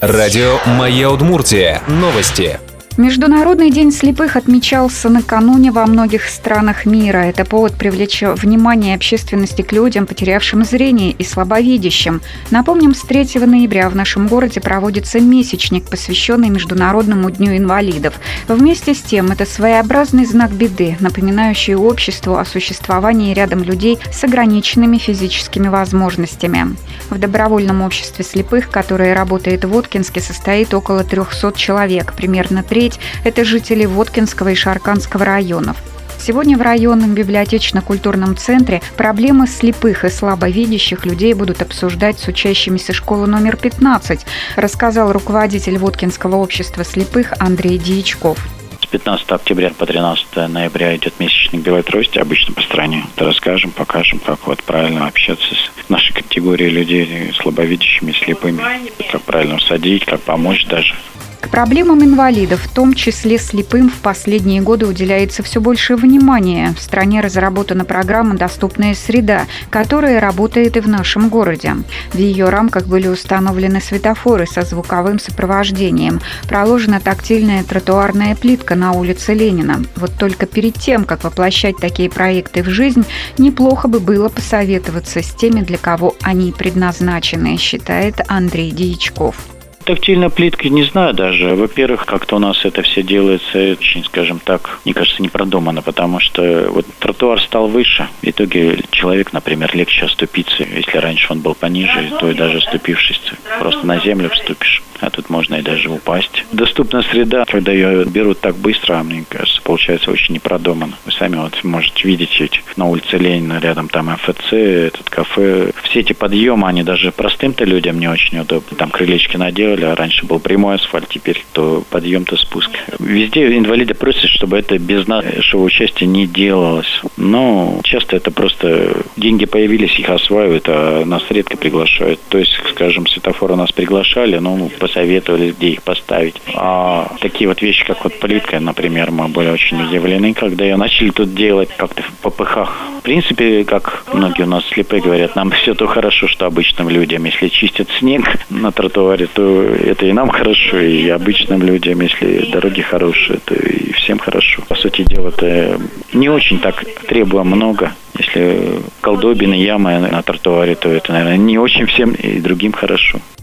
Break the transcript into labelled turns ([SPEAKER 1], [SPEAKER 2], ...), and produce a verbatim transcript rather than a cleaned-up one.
[SPEAKER 1] Радио «Моя Удмуртия». Новости.
[SPEAKER 2] Международный день слепых отмечался накануне во многих странах мира. Это повод привлечь внимание общественности к людям, потерявшим зрение и слабовидящим. Напомним, с третьего ноября в нашем городе проводится месячник, посвященный Международному дню инвалидов. Вместе с тем, это своеобразный знак беды, напоминающий обществу о существовании рядом людей с ограниченными физическими возможностями. В добровольном обществе слепых, которое работает в Воткинске, состоит около трехсот человек, примерно треть – это жители Воткинского и Шарканского районов. Сегодня в районном библиотечно-культурном центре проблемы слепых и слабовидящих людей будут обсуждать с учащимися школы номер пятнадцать, рассказал руководитель Воткинского общества слепых Андрей Дьячков.
[SPEAKER 3] С пятнадцатого октября по тринадцатое ноября идет месячник белой трости, обычно по стране. Расскажем, покажем, как вот правильно общаться с нашей категорией людей, слабовидящими, слепыми, как правильно усадить, как помочь даже.
[SPEAKER 2] К проблемам инвалидов, в том числе слепым, в последние годы уделяется все больше внимания. В стране разработана программа «Доступная среда», которая работает и в нашем городе. В ее рамках были установлены светофоры со звуковым сопровождением. Проложена тактильная тротуарная плитка на улице Ленина. Вот только перед тем, как воплощать такие проекты в жизнь, неплохо бы было посоветоваться с теми, для кого они предназначены, считает Андрей Дьячков.
[SPEAKER 3] Тактильной плиткой не знаю даже. Во-первых, как-то у нас это все делается очень, скажем так, мне кажется, не продуманно, потому что вот тротуар стал выше. В итоге человек, например, легче оступиться. Если раньше он был пониже, то и даже оступившись, просто на землю вступишь. А тут можно и даже упасть. Доступная среда, когда ее берут так быстро, мне кажется, получается очень непродуманно. Вы сами вот можете видеть эти на улице Ленина, рядом там эф цэ, этот кафе. Все эти подъемы, они даже простым-то людям не очень удобны. Там крылечки наделали, а раньше был прямой асфальт, теперь то подъем, то спуск. Везде инвалиды просят, чтобы это без нашего участия не делалось. Но часто это просто деньги появились, их осваивают, а нас редко приглашают. То есть, скажем, светофоры нас приглашали, но посоветовали, где их поставить. А такие вот вещи, как вот плитка, например, мы были очень удивлены, когда ее начали тут делать как-то в попыхах. В принципе, как многие у нас слепые говорят, нам все то хорошо, что обычным людям. Если чистят снег на тротуаре, то это и нам хорошо, и обычным людям. Если дороги хорошие, то и всем хорошо. По сути дела, это не очень так требуя много. Если колдобины, ямы на тротуаре, то это, наверное, не очень всем и другим хорошо.